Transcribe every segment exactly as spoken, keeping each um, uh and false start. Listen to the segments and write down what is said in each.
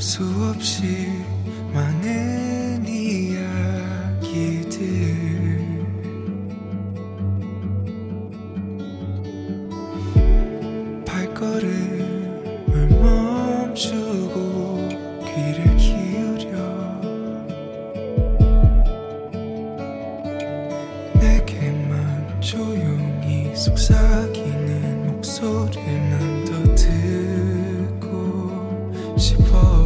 수없이 많은 이야기들 발걸음을 멈추고 귀를 기울여 내게만 조용히 속삭이는 목소리만 더 듣고 싶어.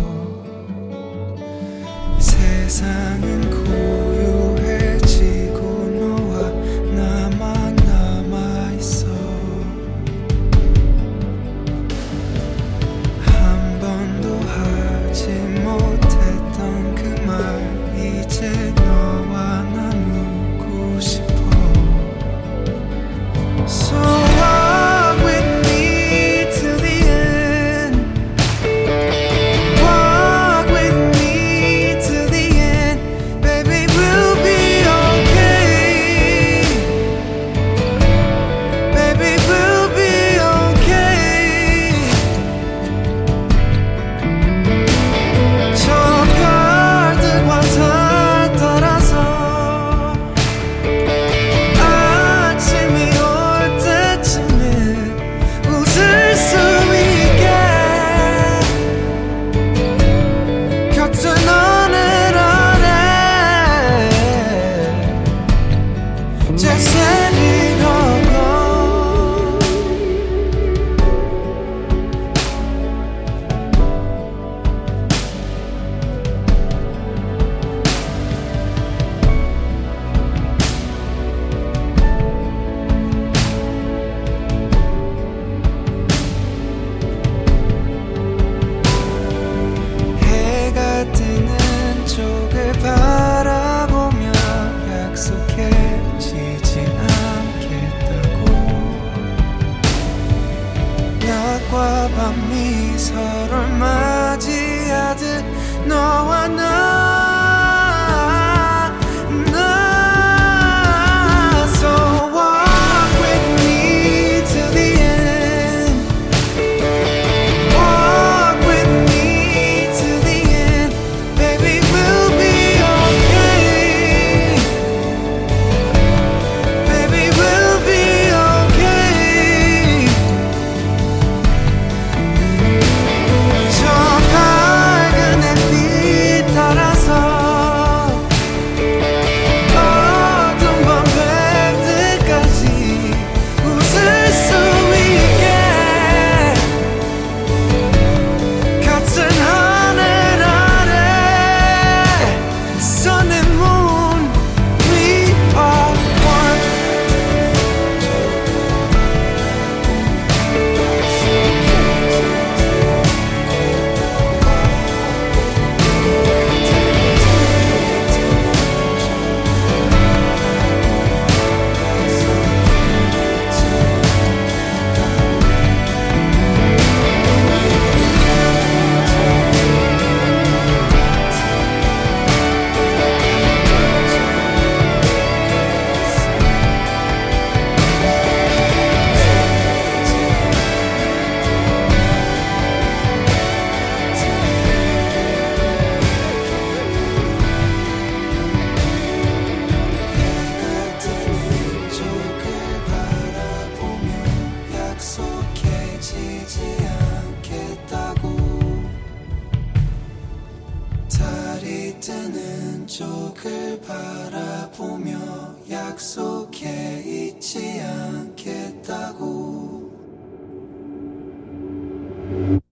세상은 고요해지고 너와 나만 남아있어. 한 번도 하지 못했던 그 말 이제 너와 나누고 싶어. So walk with me to the end. Walk with me to the end. Baby, we'll be okay. Baby, we'll be okay. 저 별들과 달 따라서 아침이 올 때쯤에 웃을 수 있게 곁은 하늘 아래 제새리려고. 해가 뜨는 쪽을 바라보며 약속해지지 않겠다고. 낮과 밤이 서로를 맞이하듯 너와 나, 나. So walk with me to the end. Walk with me to the end. Baby, we'll be okay. Baby, we'll be okay. 저 밝은 햇빛 따라서 어둠 밤될 때까지 웃을 수 있게 같은 하늘 아래 Sun and moon, we are one. 해가 뜨는 쪽을 바라보며 약속해지지 않겠다고. 달이 뜨는 쪽을 바라보며 약속해 잊지 않겠다고.